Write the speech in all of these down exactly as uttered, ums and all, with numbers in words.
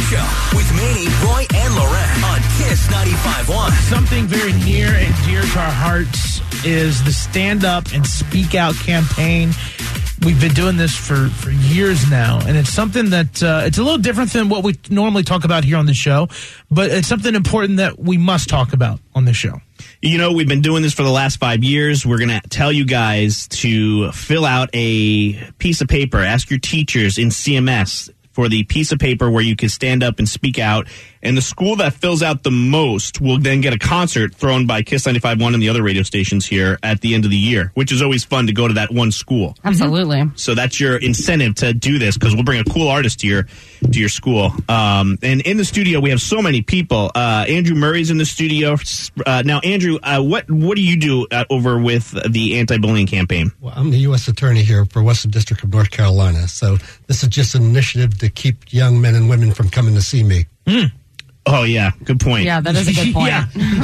Show with Manny, Roy, and Lorette on Kiss ninety-five point one. Something very near and dear to our hearts is the Stand Up and Speak Out campaign. We've been doing this for, for years now, and it's something that uh, it's a little different than what we normally talk about here on the show, but it's something important that we must talk about on the show. You know, we've been doing this for the last five years. We're going to tell you guys to fill out a piece of paper. Ask your teachers in C M S for the piece of paper where you can stand up and speak out. And the school that fills out the most will then get a concert thrown by Kiss ninety-five point one and the other radio stations here at the end of the year, which is always fun to go to that one school. Absolutely. So that's your incentive to do this, because we'll bring a cool artist to your to your school. Um, and in the studio, we have so many people. Uh, Andrew Murray's in the studio. Uh, now, Andrew, uh, what what do you do uh, over with the anti-bullying campaign? Well, I'm the U S attorney here for Western District of North Carolina. So this is just an initiative to keep young men and women from coming to see me. Mm. Oh, yeah. Good point. Yeah, that is a good point.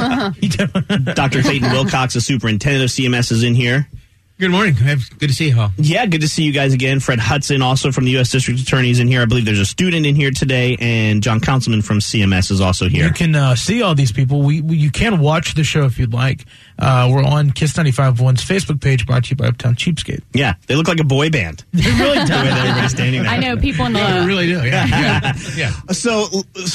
Yeah. Doctor Clayton Wilcox, the superintendent of C M S, is in here. Good morning. Good to see you all. Yeah, good to see you guys again. Fred Hudson, also from the U S District Attorney, is in here. I believe there's a student in here today, and John Councilman from C M S is also here. You can uh, see all these people. We, we You can watch the show if you'd like. Uh, we're on Kiss ninety-five point one's Facebook page, brought to you by Uptown Cheapskate. Yeah, they look like a boy band. They really do. The way that everybody's standing there. I know people in the... Yeah, they really do. Yeah. yeah. yeah. So,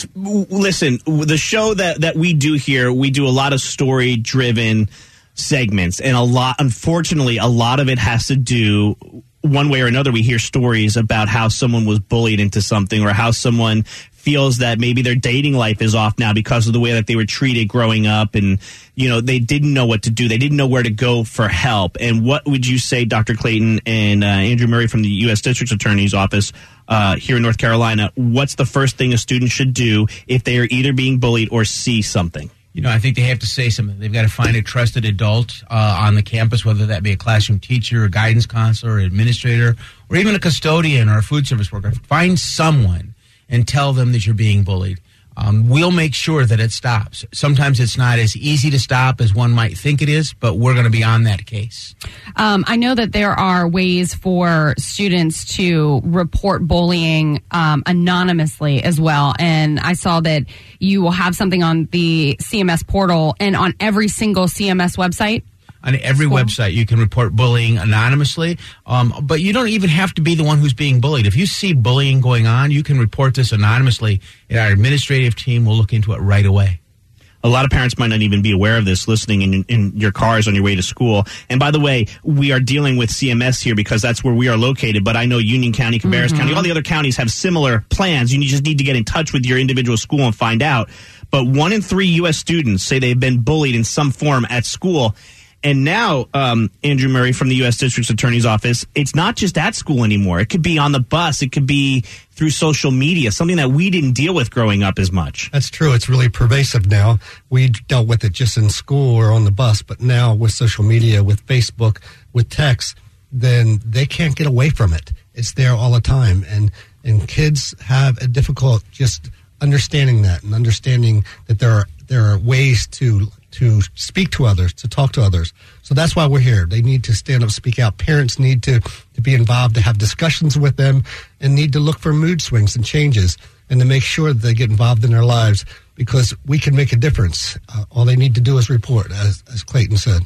listen, the show that, that we do here, we do a lot of story-driven segments, and a lot, unfortunately, a lot of it has to do, one way or another, we hear stories about how someone was bullied into something, or how someone feels that maybe their dating life is off now because of the way that they were treated growing up, and, you know, they didn't know what to do. They didn't know where to go for help. And what would you say, Doctor Clayton and uh, Andrew Murray from the U S District Attorney's Office uh, here in North Carolina, what's the first thing a student should do if they are either being bullied or see something? You know, I think they have to say something. They've got to find a trusted adult uh, on the campus, whether that be a classroom teacher, a guidance counselor, an administrator, or even a custodian or a food service worker. Find someone and tell them that you're being bullied. Um, we'll make sure that it stops. Sometimes it's not as easy to stop as one might think it is, but we're going to be on that case. Um, I know that there are ways for students to report bullying um, anonymously as well. And I saw that you will have something on the C M S portal and on every single C M S website. On every cool. website, you can report bullying anonymously, um, but you don't even have to be the one who's being bullied. If you see bullying going on, you can report this anonymously, and our administrative team will look into it right away. A lot of parents might not even be aware of this listening in, in your cars on your way to school. And by the way, we are dealing with C M S here because that's where we are located. But I know Union County, Cabarrus mm-hmm. County, all the other counties have similar plans. You just need to get in touch with your individual school and find out. But one in three U S students say they've been bullied in some form at school. And now, um, Andrew Murray from the U S District Attorney's Office, it's not just at school anymore. It could be on the bus. It could be through social media, something that we didn't deal with growing up as much. That's true. It's really pervasive now. We dealt with it just in school or on the bus, but now with social media, with Facebook, with text, then they can't get away from it. It's there all the time. And, and kids have a difficult just understanding that and understanding that there are, there are ways to to speak to others, to talk to others. So that's why we're here. They need to stand up, speak out. Parents need to, to be involved, to have discussions with them, and need to look for mood swings and changes, and to make sure that they get involved in their lives, because we can make a difference. Uh, all they need to do is report, as, as Clayton said.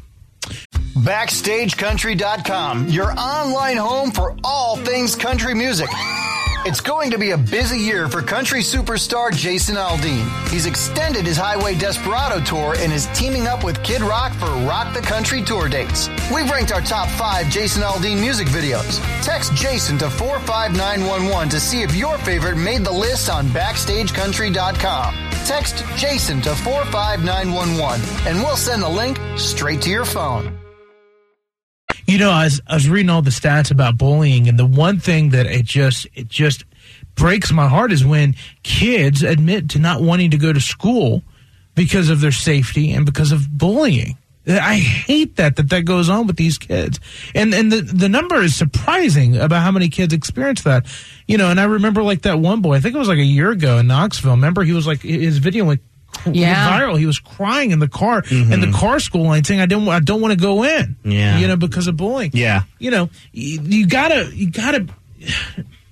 Backstage Country dot com, your online home for all things country music. It's going to be a busy year for country superstar Jason Aldean. He's extended his Highway Desperado tour and is teaming up with Kid Rock for Rock the Country tour dates. We've ranked our top five Jason Aldean music videos. Text Jason to four five nine one one to see if your favorite made the list on Backstage Country dot com. Text Jason to four five nine one one and we'll send the link straight to your phone. You know, I was, I was reading all the stats about bullying, and the one thing that it just it just breaks my heart is when kids admit to not wanting to go to school because of their safety and because of bullying. I hate that that that goes on with these kids, and and the the number is surprising about how many kids experience that. You know, and I remember like that one boy. I think it was like a year ago in Knoxville. Remember, he was like his video went. Yeah. viral. He was crying in the car, mm-hmm. in the car school line, saying, "I don't, I don't want to go in." Yeah, you know, because of bullying. Yeah, you know, you, you gotta, you gotta.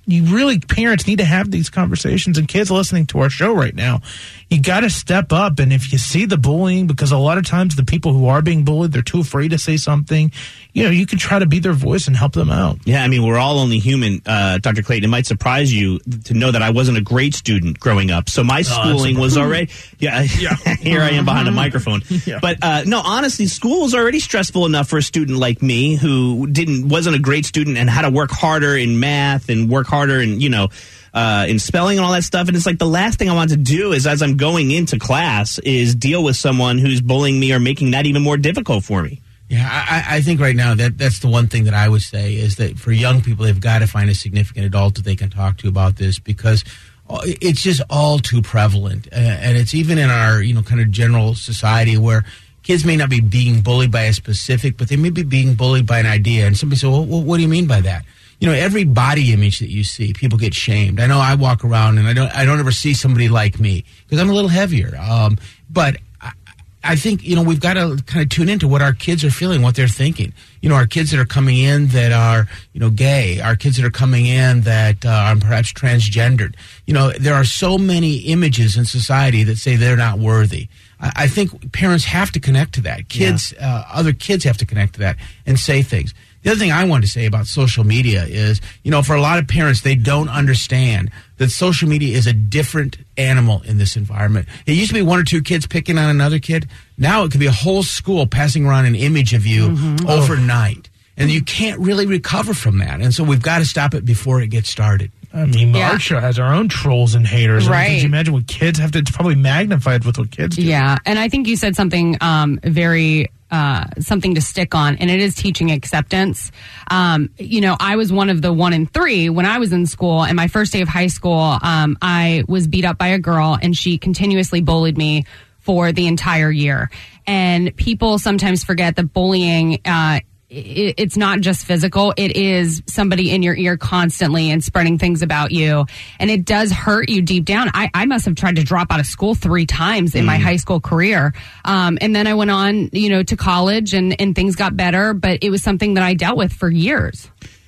you really, parents need to have these conversations, and kids listening to our show right now, you got to step up. And if you see the bullying, because a lot of times the people who are being bullied, they're too afraid to say something, you know, you can try to be their voice and help them out. Yeah, I mean, we're all only human, uh, Doctor Clayton. It might surprise you to know that I wasn't a great student growing up. So my schooling oh, was already, yeah, yeah. Here I am behind a microphone. Yeah. But uh, no, honestly, school was already stressful enough for a student like me who didn't wasn't a great student and had to work harder in math and work harder in, you know, uh, in spelling and all that stuff. And it's like the last thing I want to do is, as I'm going into class, is deal with someone who's bullying me or making that even more difficult for me. Yeah, I, I think right now that that's the one thing that I would say is that for young people, they've got to find a significant adult that they can talk to about this, because it's just all too prevalent. Uh, and it's even in our, you know, kind of general society where kids may not be being bullied by a specific, but they may be being bullied by an idea. And somebody says, well, what do you mean by that? You know, every body image that you see, people get shamed. I know I walk around and I don't I don't ever see somebody like me because I'm a little heavier. Um, but I, I think, you know, we've got to kind of tune into what our kids are feeling, what they're thinking. You know, our kids that are coming in that are, you know, gay, our kids that are coming in that uh, are perhaps transgendered. You know, there are so many images in society that say they're not worthy. I, I think parents have to connect to that. Kids, yeah. uh, other kids have to connect to that and say things. The other thing I wanted to say about social media is, you know, for a lot of parents, they don't understand that social media is a different animal in this environment. It used to be one or two kids picking on another kid. Now it could be a whole school passing around an image of you mm-hmm. overnight. And you can't really recover from that. And so we've got to stop it before it gets started. I mean, Marsha yeah. has our own trolls and haters. Right. I mean, can you imagine what kids have to, it's probably magnified with what kids do. Yeah. And I think you said something um, very, uh, something to stick on, and it is teaching acceptance. Um, you know, I was one of the one in three when I was in school, and my first day of high school, um, I was beat up by a girl, and she continuously bullied me for the entire year. And people sometimes forget that bullying, uh, it's not just physical. It is somebody in your ear constantly and spreading things about you. And it does hurt you deep down. I, I must have tried to drop out of school three times in mm. my high school career. Um, and then I went on, you know, to college and, and things got better, but it was something that I dealt with for years.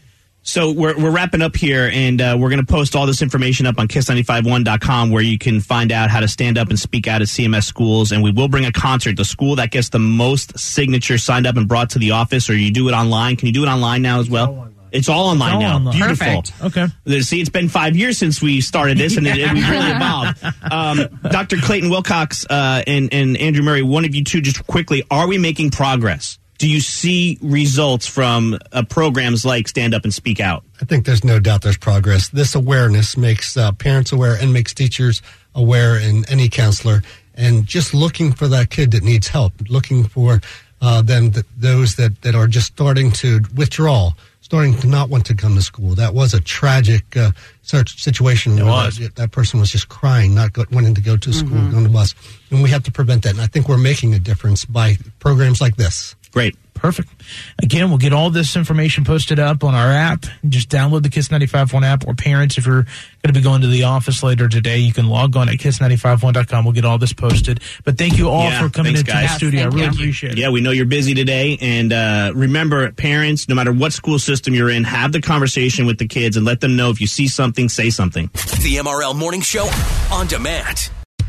So we're we're wrapping up here, and uh, we're going to post all this information up on kiss nine five one dot com, where you can find out how to stand up and speak out at C M S schools. And we will bring a concert. The school that gets the most signatures signed up and brought to the office, or you do it online. Can you do it online now as well? It's all online, it's all now. Online. Beautiful. Perfect. Okay. See, it's been five years since we started this, and it, it we've really evolved. Um, Doctor Clayton Wilcox uh, and, and Andrew Murray, one of you two, just quickly, are we making progress? Do you see results from uh, programs like Stand Up and Speak Out? I think there's no doubt there's progress. This awareness makes uh, parents aware and makes teachers aware, and any counselor. And just looking for that kid that needs help, looking for uh, them, th- those that, that are just starting to withdraw, starting to not want to come to school. That was a tragic uh, situation. It where was. That, that person was just crying, not go, wanting to go to school, mm-hmm. go on the bus. And we have to prevent that. And I think we're making a difference by programs like this. Great. Perfect. Again, we'll get all this information posted up on our app. Just download the Kiss ninety-five point one app. Or parents, if you're going to be going to the office later today, you can log on at kiss nine five one dot com. We'll get all this posted. But thank you all yeah, for coming thanks, into guys. the studio. Yes, I really you. appreciate it. Yeah, we know you're busy today. And uh, remember, parents, no matter what school system you're in, have the conversation with the kids and let them know if you see something, say something. The M R L Morning Show on demand.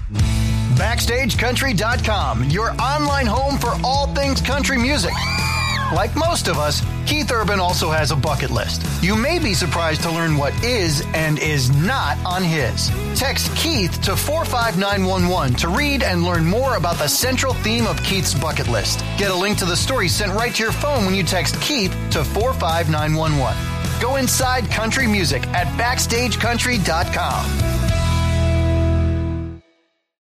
Backstage Country dot com, your online home for all things country music. Like most of us, Keith Urban also has a bucket list. You may be surprised to learn what is and is not on his. Text Keith to four five nine one one to read and learn more about the central theme of Keith's bucket list. Get a link to the story sent right to your phone when you text Keith to four five nine one one. Go inside country music at Backstage Country dot com.